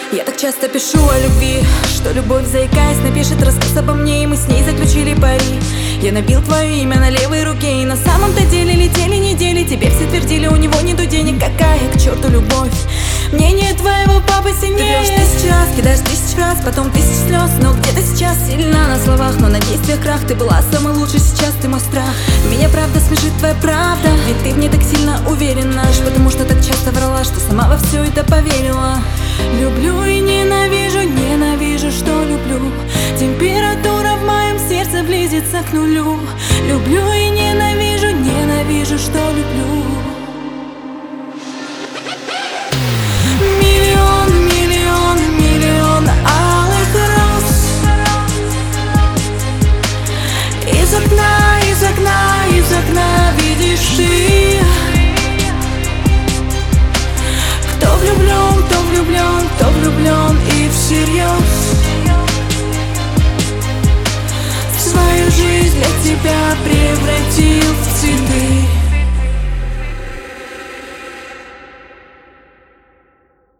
Я так часто пишу о любви, что любовь, заикаясь, напишет рассказ обо мне, и мы с ней заключили пари. Я набил твое имя на левой руке, и на самом-то деле летели недели. Тебе все твердили, у него нету денег, какая к черту любовь. Мнение твоего папы сильнее. Ты врешь 1000 раз, кидаешь 1000 раз, потом 1000 слез. Но где ты сейчас? Сильна на словах, но на действиях крах. Ты была самой лучшей, сейчас ты мой страх. Меня правда смешит твоя правда, ведь ты в ней так сильно уверена. Лишь потому что так часто врала, что сама во все это поверила. Люблю и ненавижу, ненавижу, что люблю. Температура в моем сердце близится к нулю. Люблю и ненавижу, ненавижу, что люблю. Миллион, миллион, миллион алых роз. Из окна, из окна, из окна видишь ты. Кто влюблен, кто влюблен, кто влюблен и всерьез. В свою жизнь для тебя